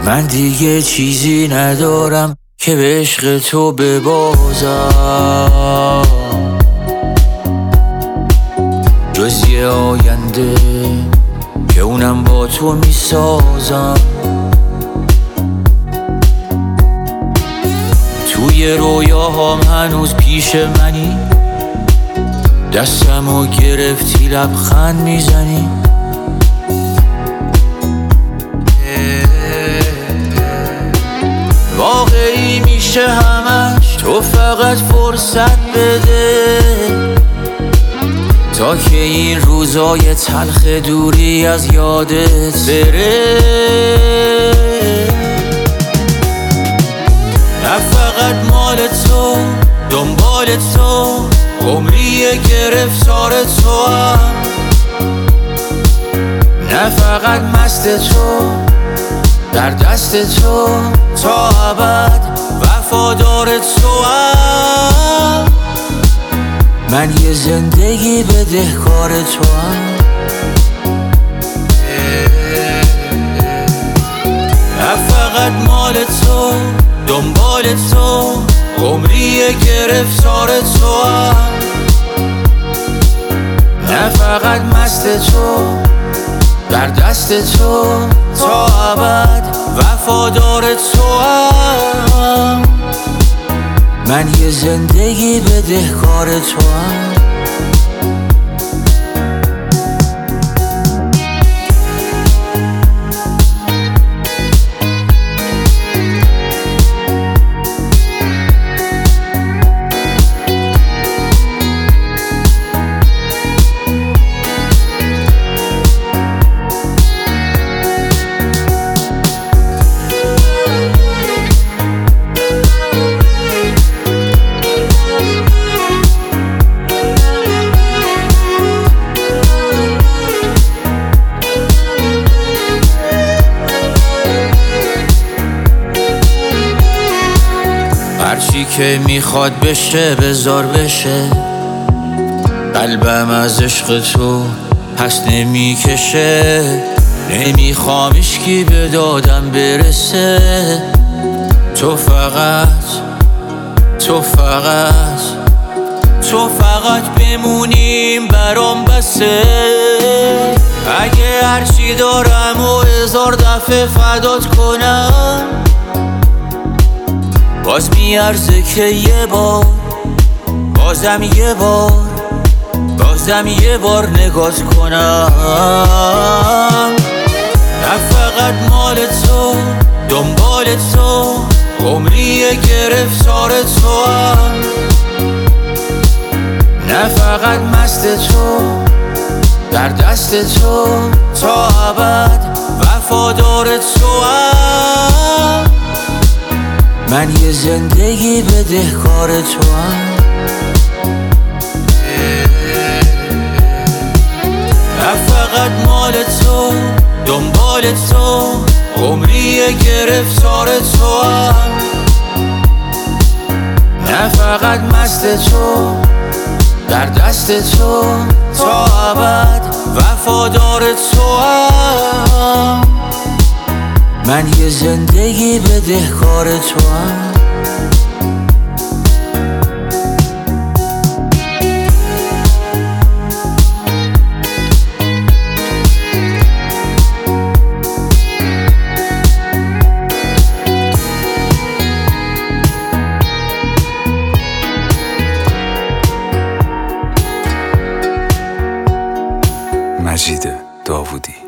من دیگه چیزی ندارم که به عشق تو ببازم، جز یه آینده که اونم با تو میسازم. توی رویاهام هنوز پیش منی، دستمو گرفتی لبخند میزنی. واقعی میشه همش، تو فقط فرصت بده تا که این روزای تلخ دوری از یادت بره. نه فقط مال تو، دنبال تو، عمری گرفتار تو هم. نه فقط مست تو، در دست تو تا ابد وفادار تو هم. من یه زندگی بدهکار تو هم. نه فقط مال تو، دنبال تو، عمری گرفتار تو هم. نه فقط مست تو، در دست تو تا ابد وفادار تو هم. من یه زندگی بدهکار تو هم. هرچی که میخواد بشه بذار بشه، قلبم از عشق تو پس نمیکشه. نمیخوام هیچکی به دادم برسه، تو فقط بمونیم برام بسه. اگه هرچی دارم و 1000 دفعه فدات کنم، باز میارزه که یه بار، بازم یه بار نگات کنم. نه فقط مال تو، دنبال تو، عمری گرفتار تو هم. نه فقط مست تو، در دست تو تا ابد وفادار تو هم. من یه زندگی بدهکار تو هم. نه فقط مال تو، دنبال تو، عمری گرفتار تو هم. نه فقط مست تو، در دست تو تا ابد وفادار تو هم. من یه زندگی بدهکار تو هم. مجید داوودی.